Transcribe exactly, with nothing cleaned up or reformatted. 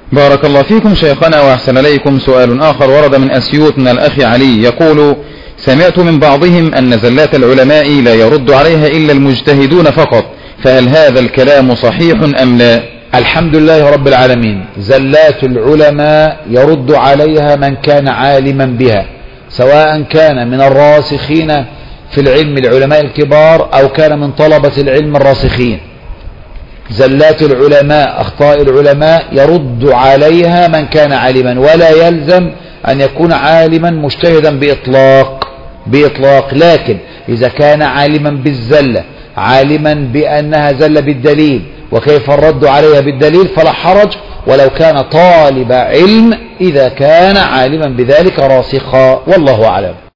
بارك الله فيكم شيخنا وأحسن إليكم. سؤال آخر ورد من أسيوط من الأخ علي يقول: سمعت من بعضهم أن زلات العلماء لا يرد عليها إلا المجتهدون فقط، فهل هذا الكلام صحيح أم لا؟ الحمد لله رب العالمين. زلات العلماء يرد عليها من كان عالما بها، سواء كان من الراسخين في العلم العلماء الكبار أو كان من طلبة العلم الراسخين. زلات العلماء، أخطاء العلماء يرد عليها من كان عالما، ولا يلزم أن يكون عالما مجتهدا بإطلاق بإطلاق لكن إذا كان عالما بالزلة، عالما بأنها زلة بالدليل وكيف الرد عليها بالدليل، فلا حرج، ولو كان طالب علم إذا كان عالما بذلك راسخا، والله أعلم.